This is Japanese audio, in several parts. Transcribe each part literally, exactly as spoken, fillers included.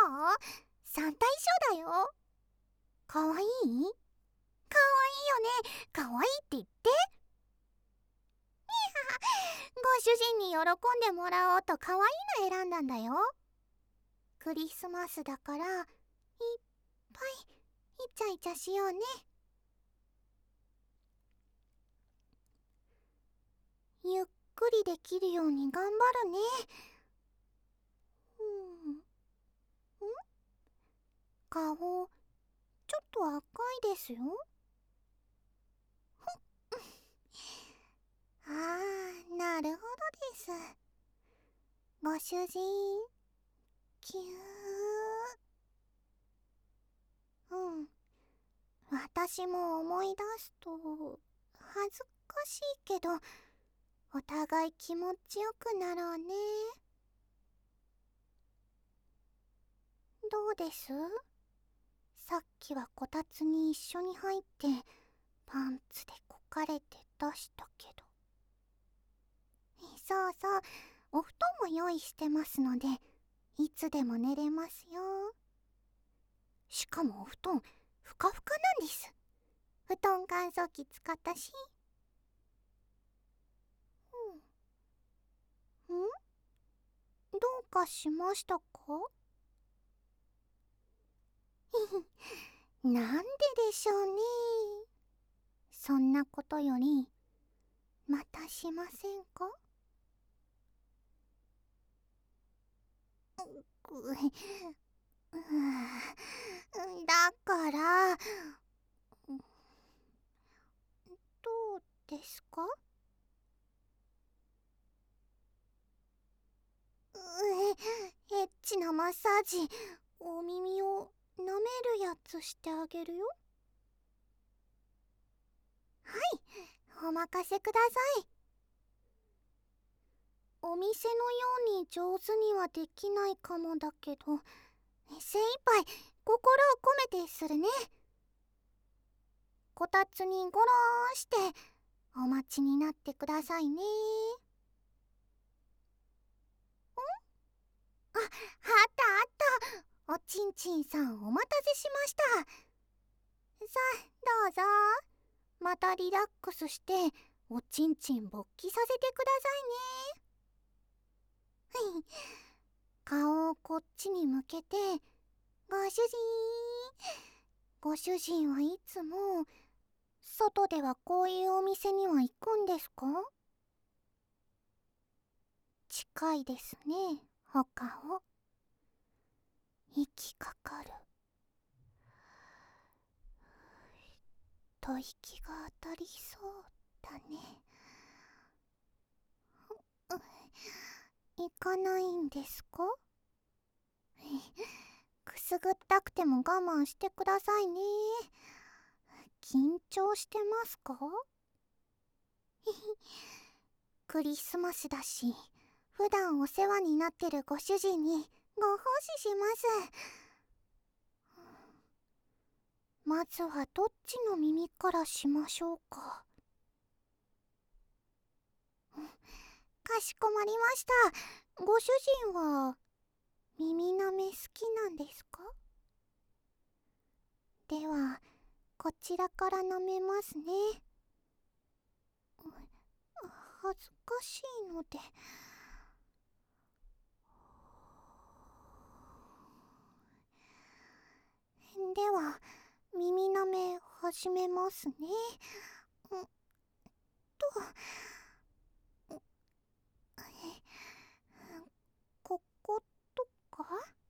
はあ、三体ショーだよ。かわいい？かわいいよね。かわいいって言って。ご主人に喜んでもらおうとかわいいの選んだんだよ。クリスマスだからいっぱいイチャイチャしようね。ゆっくりできるように頑張るね。うん。ん？顔ちょっと赤いですよ。ああ、なるほどです。ご主人、キュー。うん。私も思い出すと恥ずかしいけど、お互い気持ちよくなろうね。どうです？さっきはこたつに一緒に入ってパンツでこかれて出したけど。そうそう、お布団も用意してますので、いつでも寝れますよ。しかもお布団ふかふかなんです。布団乾燥機使ったし。うん。ん？どうかしましたか？なんででしょうね。そんなことより、またしませんか？ううだから、どうですか？え、エッチなマッサージ、お耳を舐めるやつしてあげるよ。はい、お任せください。お店のように上手にはできないかもだけど、精一杯心を込めてするね。こたつにゴローンしてお待ちになってくださいね。あ、あったあった。おちんちんさん、お待たせしました。さあ、どうぞ。またリラックスしておちんちん勃起させてくださいね。顔をこっちに向けて、ご主人。ご主人はいつも外ではこういうお店には行くんですか？近いですね。他を息かかると息が当たりそうだね。行かないんですか？くすぐったくても我慢してくださいね。緊張してますか？クリスマスだし、普段お世話になってるご主人にご奉仕します。まずはどっちの耳からしましょうか。かしこまりました。ご主人は耳舐め好きなんですか？ではこちらから舐めますね。恥ずかしいので。では耳舐め始めますね。んとこことか。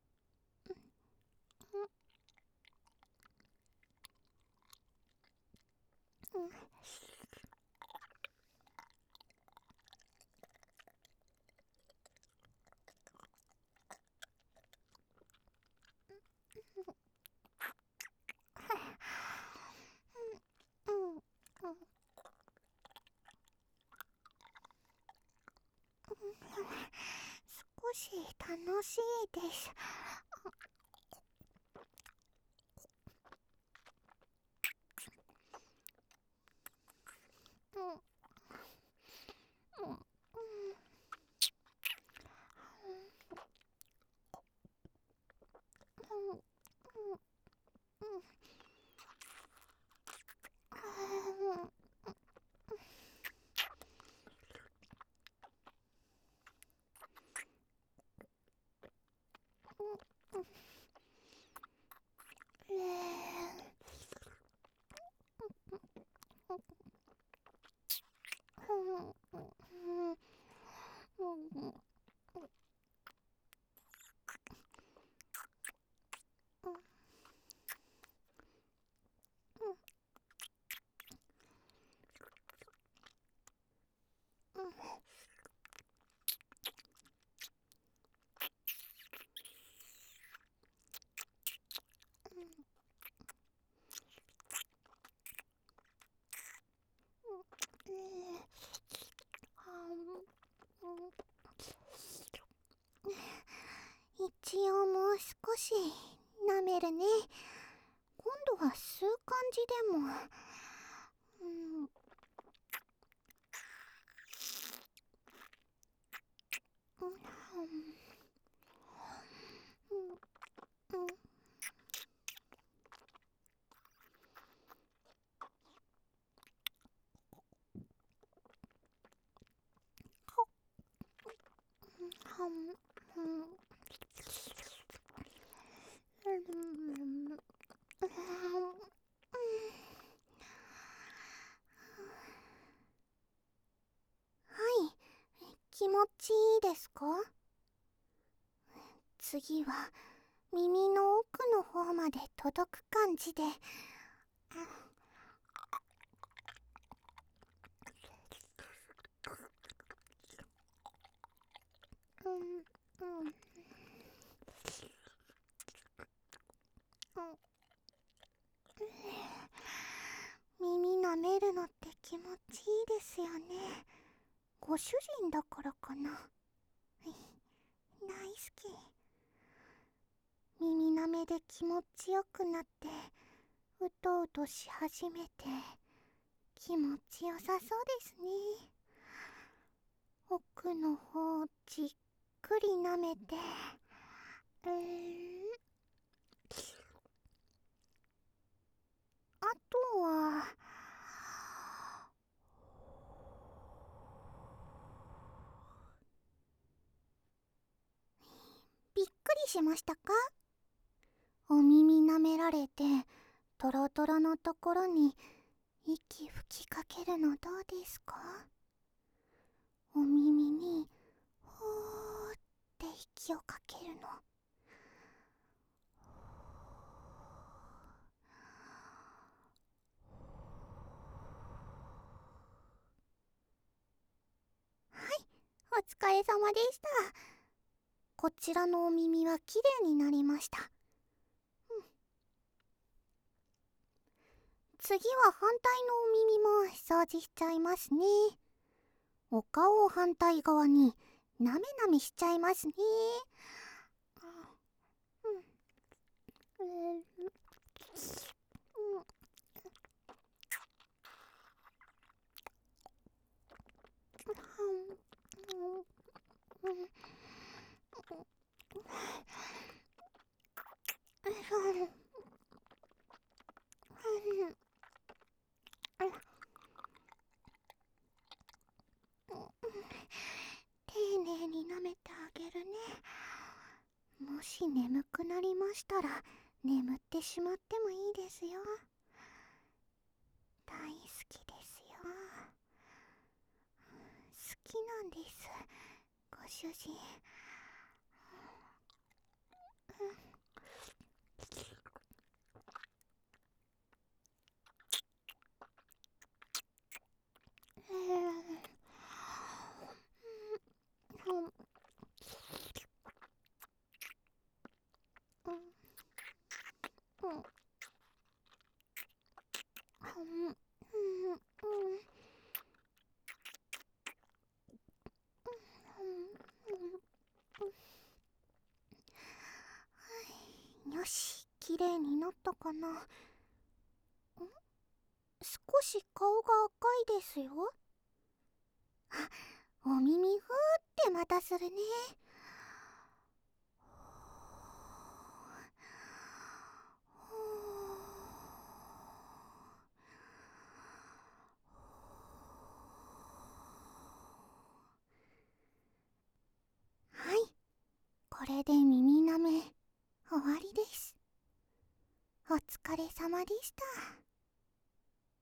うんうんうん、少し楽しいです。うんうんうん一応もう少し舐めるね。今度は吸う感じでも。うん。うん。はい、気持ちいいですか？次は耳の奥の方まで届く感じで。うんうん。耳舐めるのって気持ちいいですよね。ご主人だからかな。大好き。耳舐めで気持ちよくなってうとうとし始めて気持ちよさそうですね。奥の方じっくり舐めて、うーん、あとはびっくりしましたか？お耳舐められてトロトロのところに息吹きかけるのどうですか？お耳にほーって息をかけるの。はい、お疲れ様でした。こちらのお耳はきれいになりました。うん、次は反対のお耳も掃除しちゃいますね。お顔を反対側になめなめしちゃいますね。うん、うん、うん、うん、丁寧に舐めてあげるね。もし眠くなりましたら眠ってしまってもいいですよ。大好きですよ。好きなんです、ご主人。うん、うん、よし、きれいになったかな。ん、少し顔が赤いですよ。あ、お耳ふーってまたするね。はい、これで耳なめです。お疲れ様でした。